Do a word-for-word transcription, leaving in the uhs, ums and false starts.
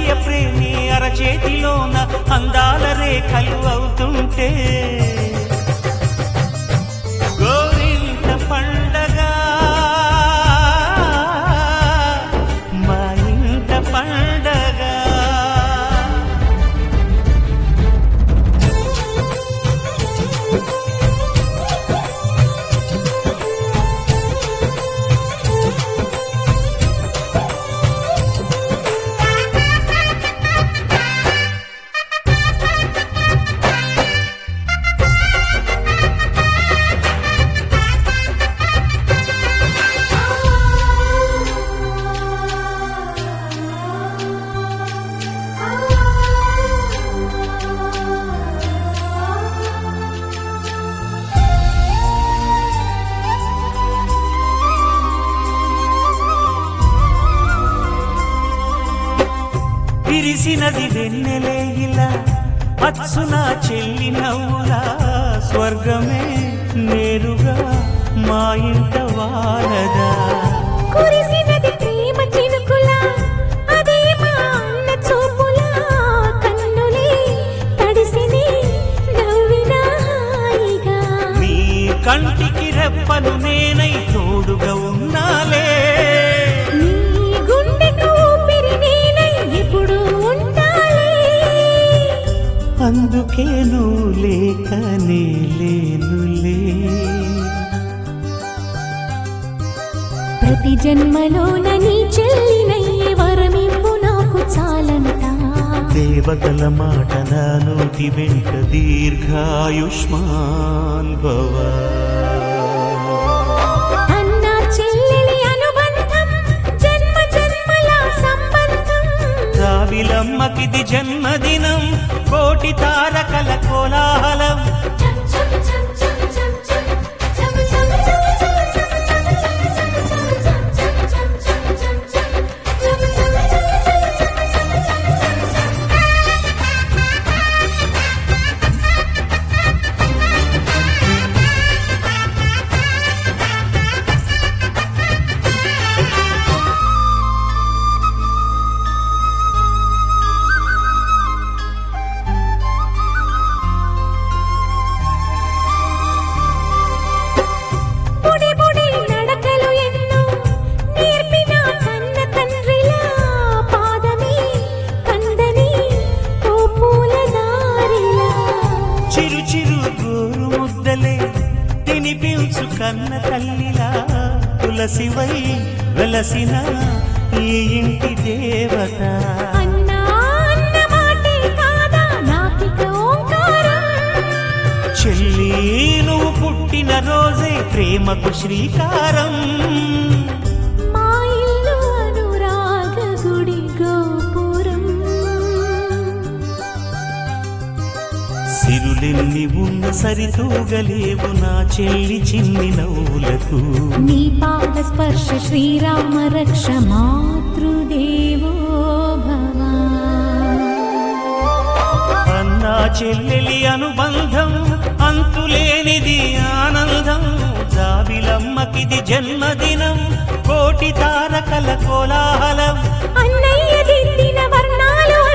అన్నయ్య ప్రేమి అరచేతిలోన అందాల రేఖలు అవుతుంటే గోరింట పండగ మా ఇంట పండగ. విరిసినది వెన్నెలే ఇలా అచ్చున చెల్లి నవ్వులా స్వర్గమే నేరుగా మా ఇంట వారదా. కురిసినది ప్రేమ చినుకులా అదే మా అన్న చూపులా కన్నులే తడిసిని నవ్వినా హాయిగా. నీ కంటికి రెప్పను నేనై తోడుగా ఉన్నాలే, నీ గుండెకు ఊపిరి నేనై ఎప్పుడు ఉంటాలే. అందుకే నువ్వు లేకనే లేనులే. ప్రతి జన్మలోన నీ చెల్లినయ్యే వరమివ్వు నాకు చాలంట. దేవతల మాట నా నోటి వెంట దీర్ఘాయుష్మాన్ భవ. అన్న చెల్లెలి అనుబంధం జన్మ జన్మల సంబంధం. జాబిలమ్మకిది జన్మదినం కోటి తారకల కోలాహలం. చిరు చిరు గోరు ముద్దలే తినిపించు కన్న తల్లిలా తులసివై వెలసిన ఈ ఇంటి దేవత. అన్నా అన్న మాటే కాదా నాకిక ఓంకారం. చెల్లి నువ్వు పుట్టిన రోజే ప్రేమకు శ్రీకారం. మా ఇల్లు అనురాగ గుడి గోపురం. సిరులెన్ని ఉన్న సరితూగలేవు నా చెల్లి చిన్ని నవ్వులకు. నీ పాద స్పర్శ శ్రీరామ రక్ష మాతృదేవో భవ. అన్నా చెల్లెలి అనుబంధం అంతులేనిది ఆనందం. జాబిలమ్మకిది జన్మదినం కోటి తారకల కోలాహలం. అన్నయ్య దిద్దిన వర్ణాలు